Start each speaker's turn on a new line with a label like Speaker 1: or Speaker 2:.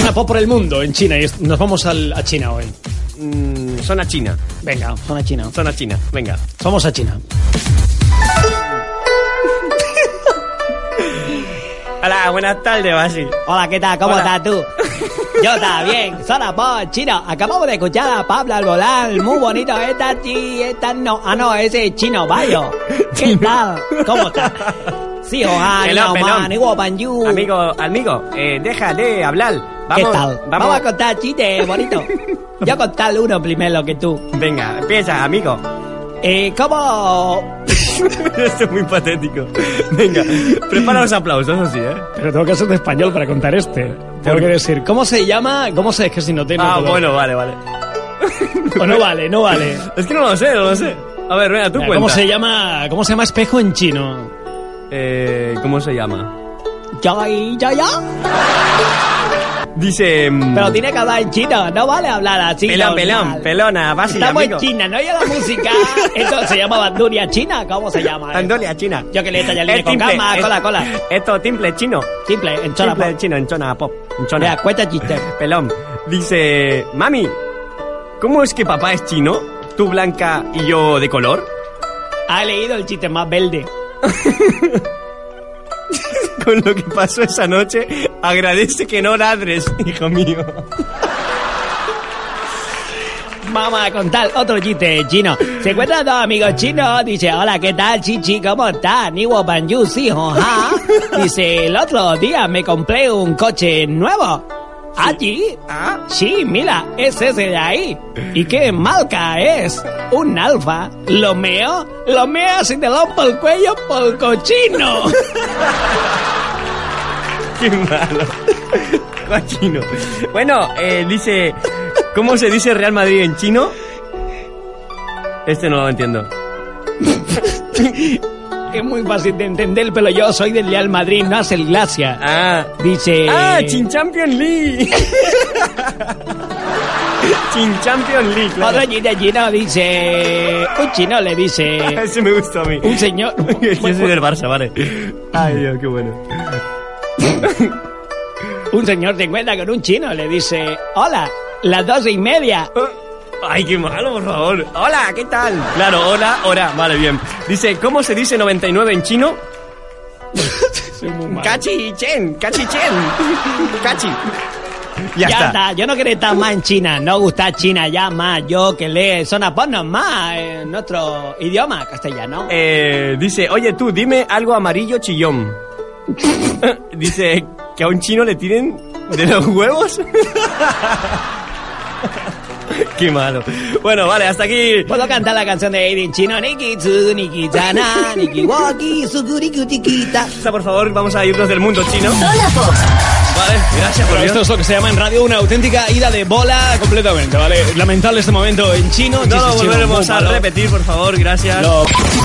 Speaker 1: zona pop por el mundo en China y nos vamos a China hoy.
Speaker 2: Zona China.
Speaker 1: Venga, zona China.
Speaker 2: Zona China, venga.
Speaker 1: Vamos a China.
Speaker 2: Hola, buenas tardes, Basi.
Speaker 3: Hola, ¿qué tal? ¿Cómo
Speaker 2: Hola.
Speaker 3: estás tú? Yo también, zona pop chino. Acabamos de escuchar a Pablo Alborán, muy bonito. Esta no, ese es Chino Bayo. ¿Qué tal? ¿Cómo estás? Sí,
Speaker 2: Pelón.
Speaker 3: Amigo,
Speaker 2: deja de hablar.
Speaker 3: ¿qué tal? Vamos a contar chistes bonitos. Yo contar uno primero que tú.
Speaker 2: Venga, empieza, amigo.
Speaker 3: ¿Cómo?
Speaker 2: Esto es muy patético. Venga, prepara los aplausos, eso sí, ¿eh?
Speaker 1: Pero tengo que ser de español para contar este. Tengo que decir, ¿cómo se llama? ¿Cómo se? Es que si no tengo...
Speaker 2: Bueno, vale.
Speaker 1: O no vale.
Speaker 2: Es que no lo sé. A ver, venga, tú
Speaker 1: Mira,
Speaker 2: cuenta.
Speaker 1: ¿Cómo se llama espejo en chino?
Speaker 2: ¿Cómo se llama?
Speaker 3: Ya.
Speaker 2: Dice...
Speaker 3: Pero tiene que hablar en chino, no vale hablar así. normal.
Speaker 2: pelona, Basi,
Speaker 3: Estamos
Speaker 2: amigo.
Speaker 3: en China, no oye la música. Esto se llama banduria china, ¿cómo se llama?
Speaker 2: Andolia, China.
Speaker 3: Yo que le estoy ya
Speaker 2: Es
Speaker 3: con
Speaker 2: timple,
Speaker 3: calma,
Speaker 2: es-
Speaker 3: cola.
Speaker 2: Esto, timple chino.
Speaker 3: Simple, en chona
Speaker 2: Timple
Speaker 3: pop.
Speaker 2: chino, en chona pop. En chona.
Speaker 3: Mira, cuenta chiste.
Speaker 2: Pelón. Dice... Mami, ¿cómo es que papá es chino? Tú blanca y yo de color.
Speaker 3: Ha leído el chiste más verde.
Speaker 2: Con lo que pasó esa noche, agradece que no ladres, hijo mío.
Speaker 3: Vamos a contar otro chiste chino. Se encuentran dos amigos chinos. Dice, hola, ¿qué tal, Chichi? ¿Cómo estás? Ni wo ban yu si ho ha. Dice, el otro día me compré un coche nuevo. ¿Allí?
Speaker 2: ¿Ah?
Speaker 3: Sí, mira, es ese de ahí. ¿Y qué marca es? Un Alfa. ¿Lo meo si te lo por el cuello por cochino.
Speaker 2: Qué malo. Cochino. Bueno, dice... ¿Cómo se dice Real Madrid en chino? Este no lo entiendo.
Speaker 3: Es muy fácil de entender, pero yo soy del Real Madrid, no hace el Glacia.
Speaker 2: Ah.
Speaker 3: Dice...
Speaker 2: Chin Champions League. Chin Champions League, claro.
Speaker 3: Otro chiste chino dice... Un chino le dice...
Speaker 2: Ese me gustó a mí.
Speaker 3: Un señor...
Speaker 2: Yo soy del Barça, vale. Ay, Dios, qué bueno.
Speaker 3: Un señor se encuentra con un chino, le dice... Hola, las 12:30.
Speaker 2: Ay, qué malo, por favor. Hola, ¿qué tal? Claro, hola, hora. Vale, bien. Dice, ¿cómo se dice 99 en chino?
Speaker 1: Soy muy malo.
Speaker 2: Cachi chen. Cachi. Ya
Speaker 3: Ya
Speaker 2: está.
Speaker 3: está, yo no quiero estar más en China, no gusta China ya más, yo que lee zona porno más en nuestro idioma castellano.
Speaker 2: Dice, oye tú, dime algo amarillo chillón. Dice, que a un chino le tiren de los huevos. Qué malo. Bueno, vale, hasta aquí.
Speaker 3: ¿Puedo cantar la canción de Aiden chino? Niki tsu, niki tana, niki waki, sukurikutikita.
Speaker 2: Por favor, vamos a irnos del mundo chino.
Speaker 4: Zona Pop.
Speaker 2: Vale, gracias por
Speaker 1: Pero esto es lo que se llama en radio una auténtica ida de bola completamente, ¿vale? Lamentable este momento en chino.
Speaker 2: No lo
Speaker 1: chiste chino
Speaker 2: volveremos
Speaker 1: muy
Speaker 2: a
Speaker 1: malo.
Speaker 2: repetir, por favor, gracias.
Speaker 1: No.